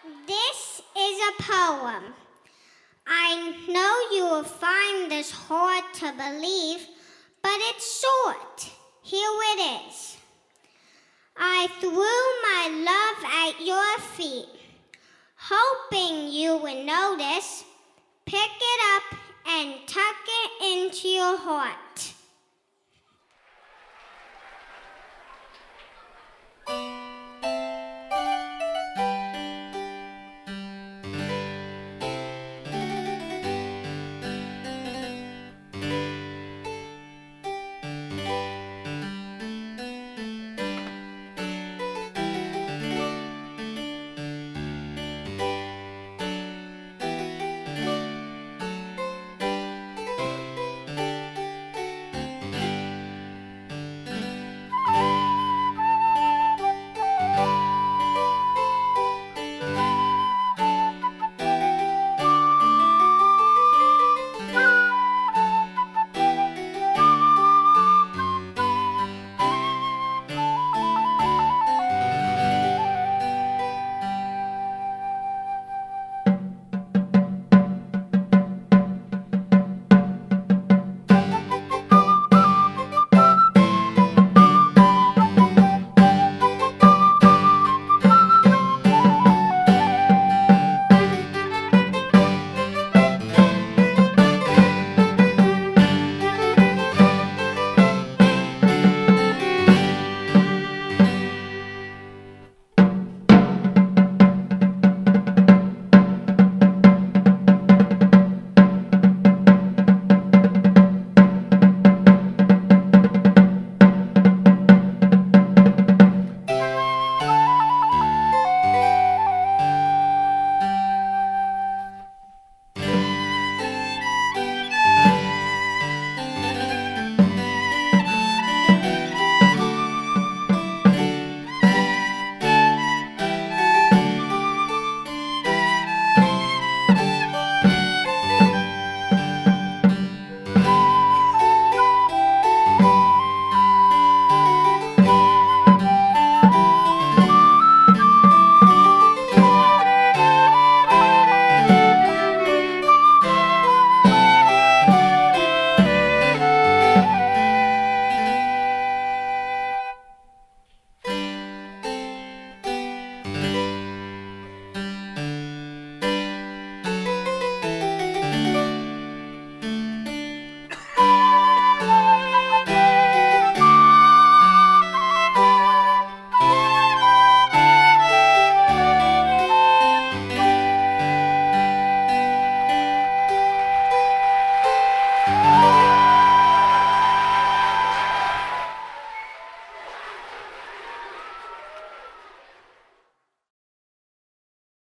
This is a poem. I know you will find this hard to believe, but it's short. Here it is. I threw my love at your feet, hoping you would notice, pick it up and tuck it into your heart.